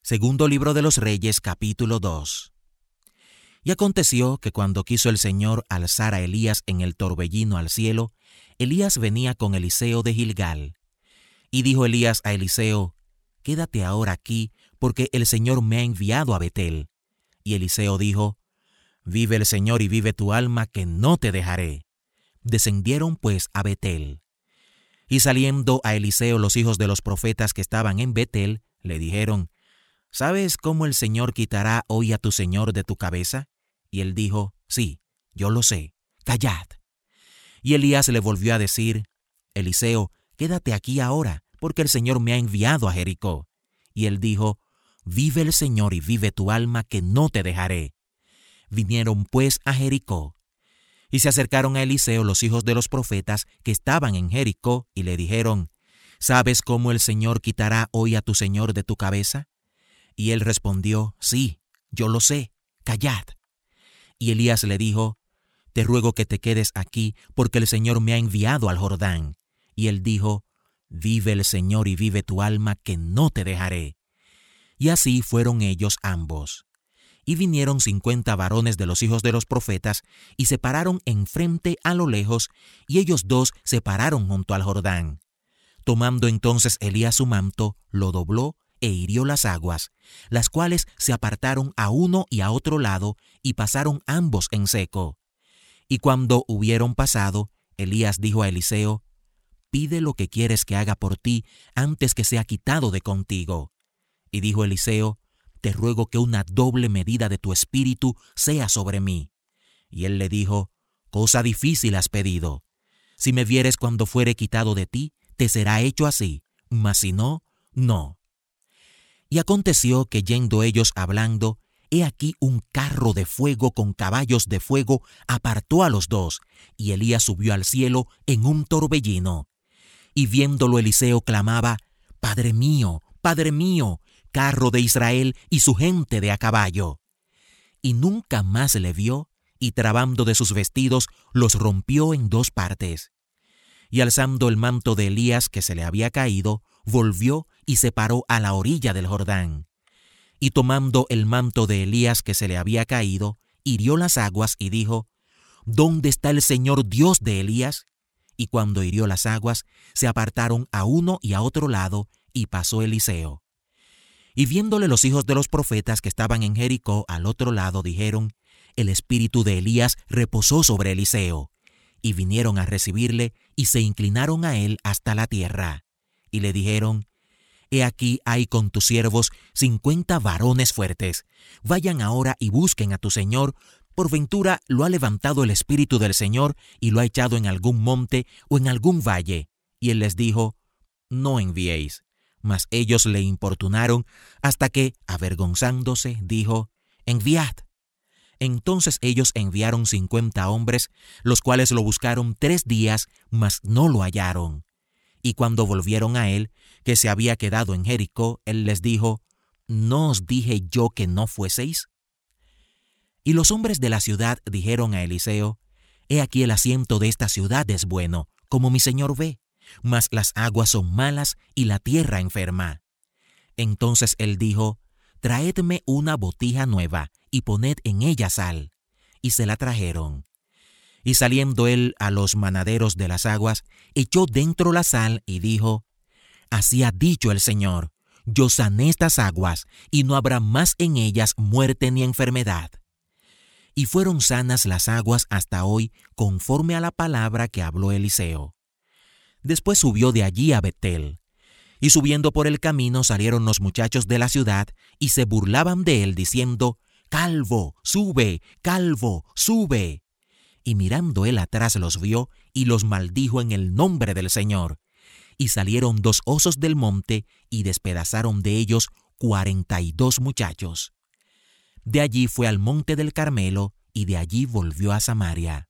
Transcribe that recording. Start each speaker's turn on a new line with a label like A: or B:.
A: Segundo libro de los Reyes, capítulo 2. Y aconteció que cuando quiso el Señor alzar a Elías en el torbellino al cielo, Elías venía con Eliseo de Gilgal. Y dijo Elías a Eliseo: «Quédate ahora aquí, porque el Señor me ha enviado a Betel». Y Eliseo dijo: «Vive el Señor y vive tu alma, que no te dejaré». Descendieron pues a Betel. Y saliendo a Eliseo los hijos de los profetas que estaban en Betel, le dijeron: «¿Sabes cómo el Señor quitará hoy a tu señor de tu cabeza?» Y él dijo: «Sí, yo lo sé. Callad». Y Elías le volvió a decir: «Eliseo, quédate aquí ahora, porque el Señor me ha enviado a Jericó». Y él dijo: «Vive el Señor y vive tu alma, que no te dejaré». Vinieron pues a Jericó. Y se acercaron a Eliseo los hijos de los profetas que estaban en Jericó, y le dijeron: «¿Sabes cómo el Señor quitará hoy a tu señor de tu cabeza?» Y él respondió: «Sí, yo lo sé. Callad». Y Elías le dijo: «Te ruego que te quedes aquí, porque el Señor me ha enviado al Jordán». Y él dijo: «Vive el Señor y vive tu alma, que no te dejaré». Y así fueron ellos ambos. Y vinieron 50 varones de los hijos de los profetas, y se pararon enfrente a lo lejos, y ellos dos se pararon junto al Jordán. Tomando entonces Elías su manto, lo dobló e hirió las aguas, las cuales se apartaron a uno y a otro lado, y pasaron ambos en seco. Y cuando hubieron pasado, Elías dijo a Eliseo: «Pide lo que quieres que haga por ti antes que sea quitado de contigo». Y dijo Eliseo: «Te ruego que una doble medida de tu espíritu sea sobre mí». Y él le dijo: «Cosa difícil has pedido. Si me vieres cuando fuere quitado de ti, te será hecho así, mas si no, no». Y aconteció que yendo ellos hablando, he aquí un carro de fuego con caballos de fuego apartó a los dos, y Elías subió al cielo en un torbellino. Y viéndolo Eliseo clamaba: «Padre mío, carro de Israel y su gente de a caballo». Y nunca más le vio, y trabando de sus vestidos, los rompió en dos partes. Y alzando el manto de Elías que se le había caído, volvió y se paró a la orilla del Jordán. Y tomando el manto de Elías que se le había caído, hirió las aguas y dijo: «¿Dónde está el Señor Dios de Elías?» Y cuando hirió las aguas, se apartaron a uno y a otro lado, y pasó Eliseo. Y viéndole los hijos de los profetas que estaban en Jericó al otro lado, dijeron: «El espíritu de Elías reposó sobre Eliseo». Y vinieron a recibirle, y se inclinaron a él hasta la tierra. Y le dijeron: «He aquí hay con tus siervos 50 varones fuertes. Vayan ahora y busquen a tu señor. Por ventura lo ha levantado el espíritu del Señor y lo ha echado en algún monte o en algún valle». Y él les dijo: «No enviéis». Mas ellos le importunaron hasta que, avergonzándose, dijo: «Enviad». Entonces ellos enviaron 50 hombres, los cuales lo buscaron 3 días, mas no lo hallaron. Y cuando volvieron a él, que se había quedado en Jericó, él les dijo: «¿No os dije yo que no fueseis?». Y los hombres de la ciudad dijeron a Eliseo: «He aquí el asiento de esta ciudad es bueno, como mi señor ve, mas las aguas son malas y la tierra enferma». Entonces él dijo: «Traedme una botija nueva y poned en ella sal». Y se la trajeron. Y saliendo él a los manaderos de las aguas, echó dentro la sal y dijo: «Así ha dicho el Señor: yo sané estas aguas, y no habrá más en ellas muerte ni enfermedad». Y fueron sanas las aguas hasta hoy, conforme a la palabra que habló Eliseo. Después subió de allí a Betel. Y subiendo por el camino salieron los muchachos de la ciudad, y se burlaban de él, diciendo: «Calvo, sube, calvo, sube». Y mirando él atrás los vio, y los maldijo en el nombre del Señor. Y salieron 2 osos del monte, y despedazaron de ellos 42 muchachos. De allí fue al monte del Carmelo, y de allí volvió a Samaria.